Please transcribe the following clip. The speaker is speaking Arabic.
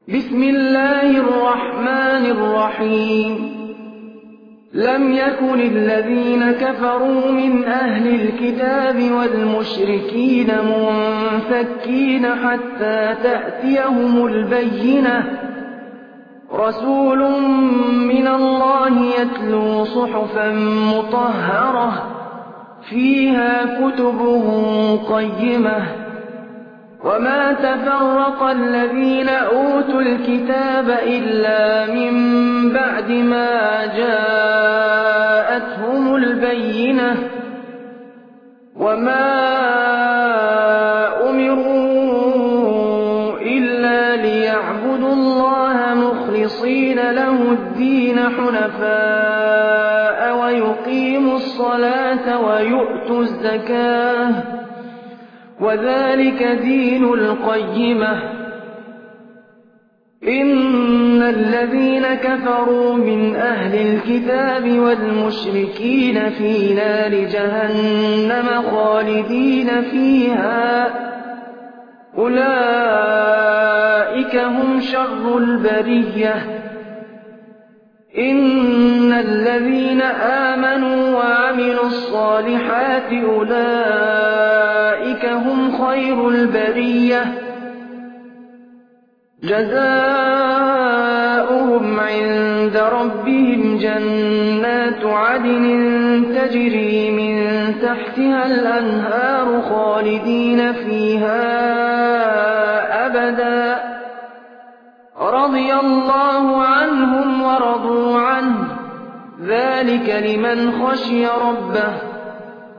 بسم الله الرحمن الرحيم لم يكن الذين كفروا من أهل الكتاب والمشركين منفكين حتى تأتيهم البينة رسول من الله يتلو صحفا مطهرة فيها كتب قيمة وما تفرق الذين أوتوا الكتاب إلا من بعد ما جاءتهم البينة وما أمروا إلا ليعبدوا الله مخلصين له الدين حنفاء ويقيموا الصلاة ويؤتوا الزكاة وذلك دين القيمة إن الذين كفروا من أهل الكتاب والمشركين في نار جهنم خالدين فيها أولئك هم شر البرية إن الذين آمنوا وعملوا الصالحات أولئك هم خير البرية جزاؤهم عند ربهم جنات عدن تجري من تحتها الأنهار خالدين فيها أبدا رضي الله عنهم ورضوا عنه ذلك لمن خشي ربه